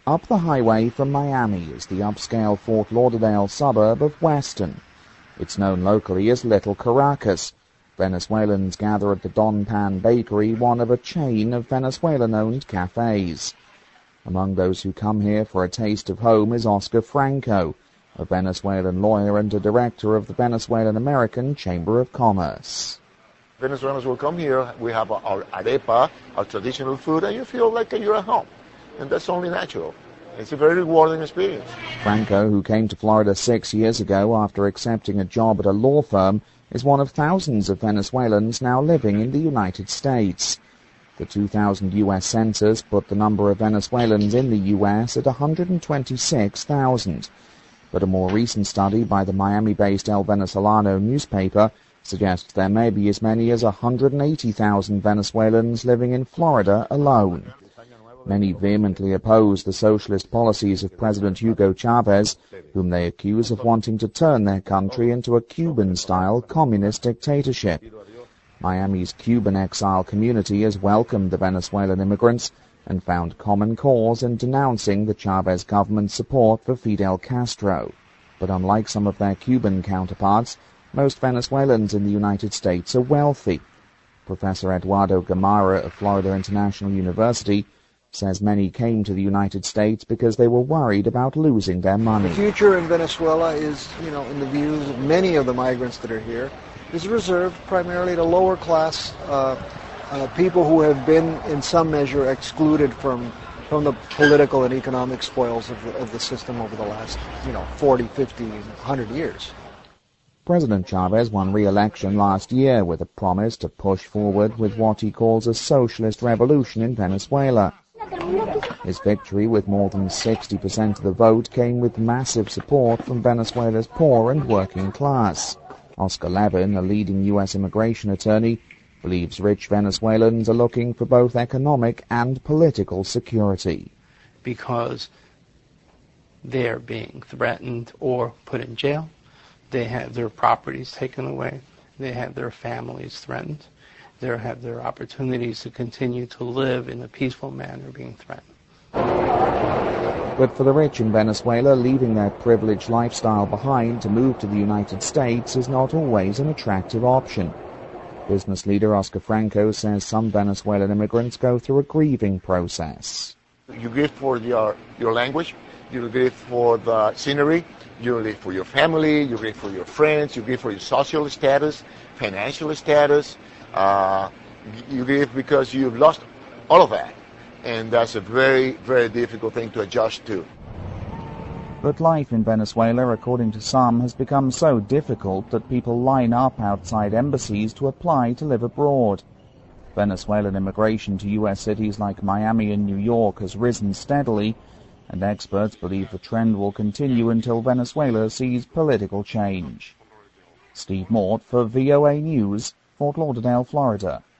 Up the highway from Miami is the upscale Fort Lauderdale suburb of Weston. It's known locally as Little Caracas. Venezuelans gather at the Don Pan Bakery, one of a chain of Venezuelan-owned cafes. Among those who come here for a taste of home is Oscar Franco, a Venezuelan lawyer and a director of the Venezuelan-American Chamber of Commerce. Venezuelans will come here, we have our arepa, our traditional food, and you feel like you're at home. And that's only natural. It's a very rewarding experience. Franco, who came to Florida 6 years ago after accepting a job at a law firm, is one of thousands of Venezuelans now living in the United States. The 2000 U.S. Census put the number of Venezuelans in the U.S. at 126,000. But a more recent study by the Miami-based El Venezolano newspaper suggests there may be as many as 180,000 Venezuelans living in Florida alone. Many vehemently oppose the socialist policies of President Hugo Chavez, whom they accuse of wanting to turn their country into a Cuban-style communist dictatorship. Miami's Cuban exile community has welcomed the Venezuelan immigrants and found common cause in denouncing the Chavez government's support for Fidel Castro. But unlike some of their Cuban counterparts, most Venezuelans in the United States are wealthy. Professor Eduardo Gamarra of Florida International University says many came to the United States because they were worried about losing their money. The future in Venezuela is, in the views of many of the migrants that are here, is reserved primarily to lower class people who have been in some measure excluded from the political and economic spoils of the system over the last 40, 50, 100 years. President Chavez won re-election last year with a promise to push forward with what he calls a socialist revolution in Venezuela. His victory with more than 60% of the vote came with massive support from Venezuela's poor and working class. Oscar Levin, a leading U.S. immigration attorney, believes rich Venezuelans are looking for both economic and political security. Because they're being threatened or put in jail, they have their properties taken away, they have their families threatened, they have their opportunities to continue to live in a peaceful manner being threatened. But for the rich in Venezuela, leaving their privileged lifestyle behind to move to the United States is not always an attractive option. Business leader Oscar Franco says some Venezuelan immigrants go through a grieving process. You grieve for your language, you grieve for the scenery, you grieve for your family, you grieve for your friends, you grieve for your social status, financial status. You grieve because you've lost all of that. And that's a very, very difficult thing to adjust to. But life in Venezuela, according to some, has become so difficult that people line up outside embassies to apply to live abroad. Venezuelan immigration to U.S. cities like Miami and New York has risen steadily, and experts believe the trend will continue until Venezuela sees political change. Steve Mort for VOA News, Fort Lauderdale, Florida.